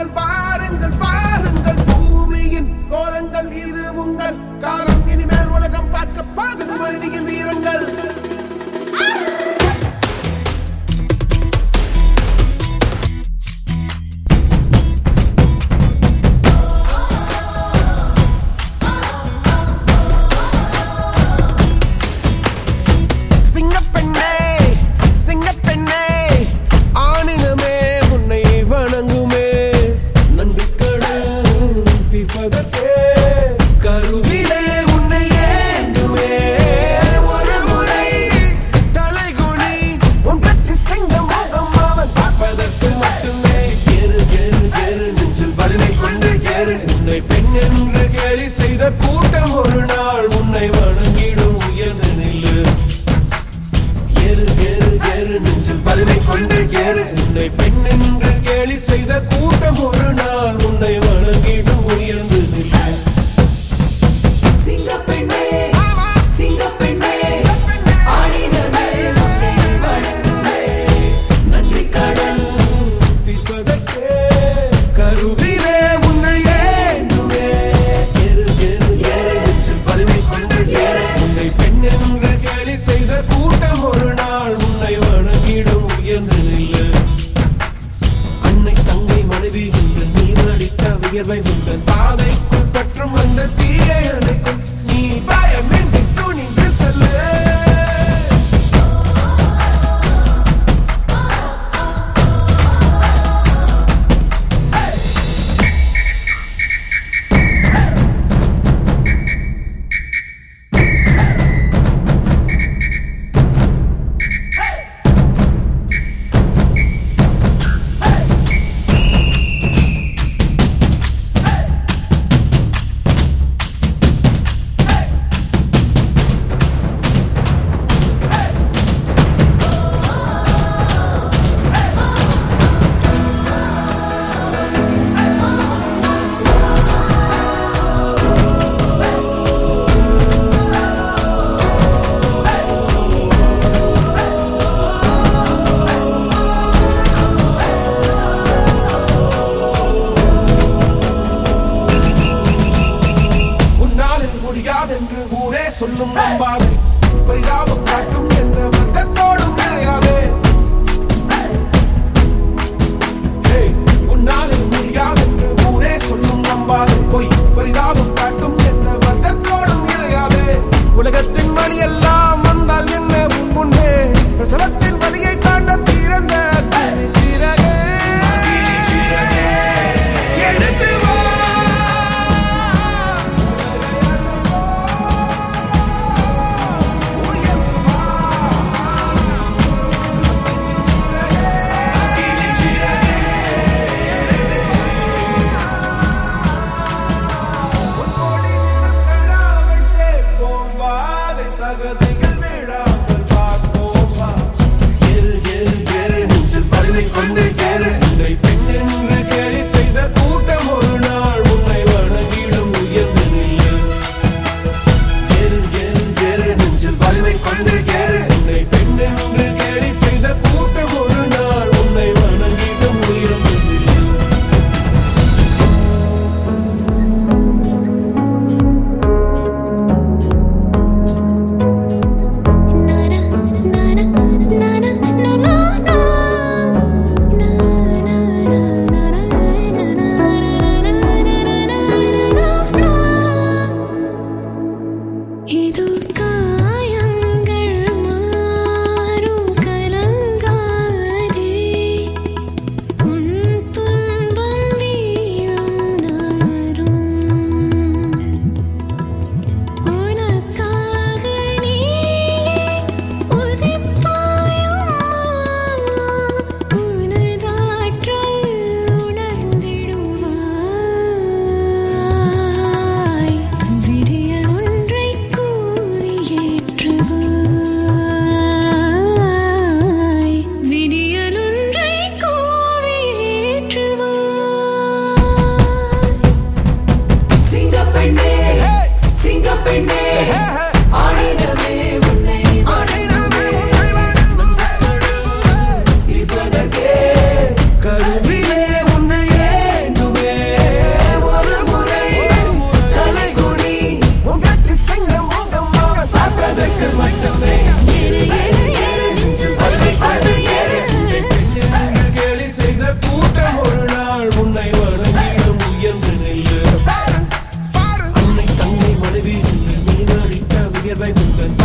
வாருங்கள் வாருங்கள் வாருங்கள் பூமியின் கோலங்கள் இது உங்கள் காலம் இனிமேல் உலகம் பார்க்க பாகுது மனிதியின் வீரங்கள் பெண் என்று கேலி செய்த கூட்டம் ஒரு நாள் உன்னை வணங்கிடும் உயர்ந்து நில்லு ஏறு ஏறு ஏறு நெஞ்சில் வலிமை கொண்டு ஏறு உன்னை பெண் என்று கேலி செய்த கூட்டம் ஒரு நாள் உன்னை வணங்கிடும் உயர்ந்து நில்லு சிங்கப்பெண்ணே சிங்கப்பெண்ணே ஆடினமே உன்னை வணங்குமே நன்றி கடன் தீர்ப்பதற்கே கருவிலே உன்னை ஏந்துமே ஏறு ஏறு ஏறு நெஞ்சில் வலிமை கொண்டு ஏறு உன்னை பெண் என்று கேலி செய்த கூட்டம் ஒரு நாள் உன்னை வணங்கிடும் உயர்ந்து நில்லு அன்னை தங்கை மனைவி என்று நீ அடித்த உயர்வை உங்கள் பாதைக்குள் பற்றும் அந்த தீயை அணைக்கும் நீ பயமின்றி துணிந்து செல்லு முடியாதென்று ஊரே சொல்லும் நம்பாதே பரிதாபம் காட்டும் எந்த வர்க்கத்தோடும் கிடையாதே உன்னாலே முடியாதென்று ஊரே சொல்லும் நம்பாதே பொய் பரிதாபம் காட்டும் எந்த வர்க்கத்தோடும் கிடையாதே உலகத்தின் வழி எல்லாம் வந்தால் என்ன முன்னே பிரசவத்தின் வழியை தாண்ட பிறந்த கொண்டு ஏறு உன்னை பெண் என்று கேலி செய்த கூட்டம் ஒரு நாள் உன்னை வணங்கிடும் உயர்ந்து நில்லு ஏறு ஏறு ஏறு நெஞ்சில் வலிமை கொண்டு ஏறு உன்னை பெண் என்று கேலி செய்த கூட்டம் ஒரு நாள் உன்னை வணங்கிடும் உயர்ந்து நில்லு கருவிலே உன்னை வியர்வை உந்தன்